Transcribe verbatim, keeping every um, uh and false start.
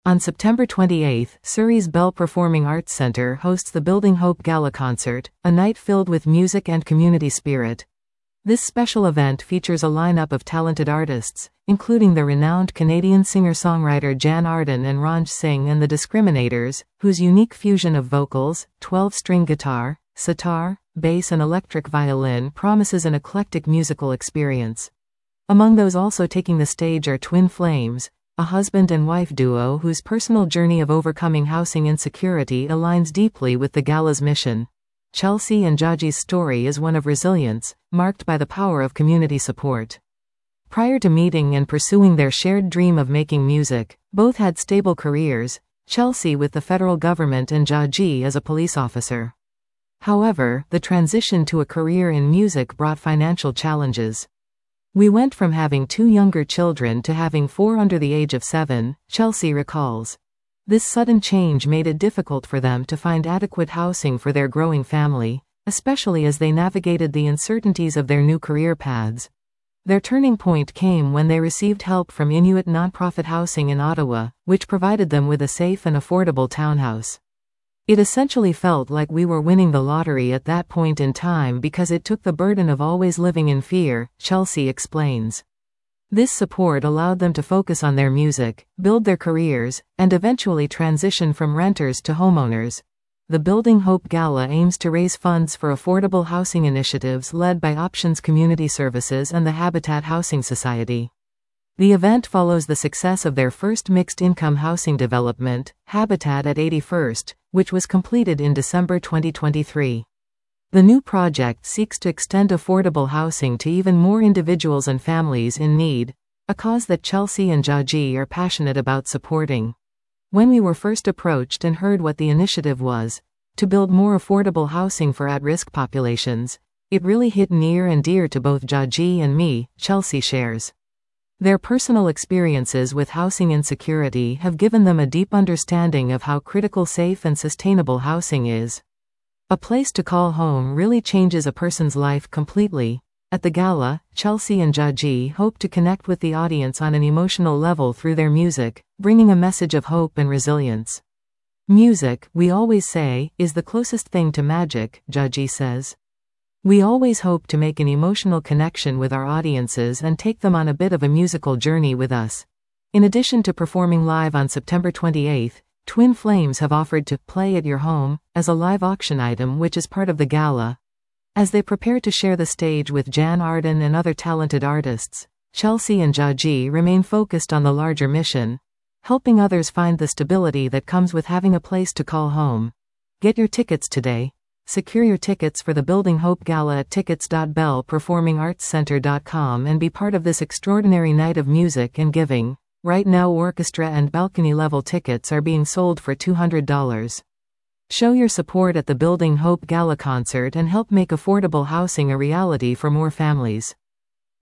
On September twenty-eighth, Surrey's Bell Performing Arts Centre hosts the Building Hope Gala Concert, a night filled with music and community spirit. This special event features a lineup of talented artists, including the renowned Canadian singer-songwriter Jan Arden and Ranj Singh and the Discriminators, whose unique fusion of vocals, twelve-string guitar, sitar, bass and electric violin promises an eclectic musical experience. Among those also taking the stage are Twin Flames, a husband and wife duo whose personal journey of overcoming housing insecurity aligns deeply with the gala's mission. Chelsea and Jaji's story is one of resilience, marked by the power of community support. Prior to meeting and pursuing their shared dream of making music, both had stable careers, Chelsea with the federal government and Jaji as a police officer. However, the transition to a career in music brought financial challenges. "We went from having two younger children to having four under the age of seven," Chelsea recalls. This sudden change made it difficult for them to find adequate housing for their growing family, especially as they navigated the uncertainties of their new career paths. Their turning point came when they received help from Inuit nonprofit housing in Ottawa, which provided them with a safe and affordable townhouse. "It essentially felt like we were winning the lottery at that point in time because it took the burden of always living in fear," Chelsea explains. This support allowed them to focus on their music, build their careers, and eventually transition from renters to homeowners. The Building Hope Gala aims to raise funds for affordable housing initiatives led by Options Community Services and the Habitat Housing Society. The event follows the success of their first mixed-income housing development, Habitat at eighty-first, which was completed in December twenty twenty-three. The new project seeks to extend affordable housing to even more individuals and families in need, a cause that Chelsea and Jaji are passionate about supporting. "When we were first approached and heard what the initiative was, to build more affordable housing for at-risk populations, it really hit near and dear to both Jaji and me," Chelsea shares. Their personal experiences with housing insecurity have given them a deep understanding of how critical safe and sustainable housing is. A place to call home really changes a person's life completely. At the gala, Chelsea and Jaji hope to connect with the audience on an emotional level through their music, bringing a message of hope and resilience. "Music, we always say, is the closest thing to magic," Jaji says. "We always hope to make an emotional connection with our audiences and take them on a bit of a musical journey with us." In addition to performing live on September twenty-eighth, Twin Flames have offered to "play at your home" as a live auction item which is part of the gala. As they prepare to share the stage with Jan Arden and other talented artists, Chelsea and Jaji remain focused on the larger mission, helping others find the stability that comes with having a place to call home. Get your tickets today. Secure your tickets for the Building Hope Gala at tickets dot bell performing arts centre dot com and be part of this extraordinary night of music and giving. Right now, orchestra and balcony level tickets are being sold for two hundred dollars. Show your support at the Building Hope Gala Concert and help make affordable housing a reality for more families.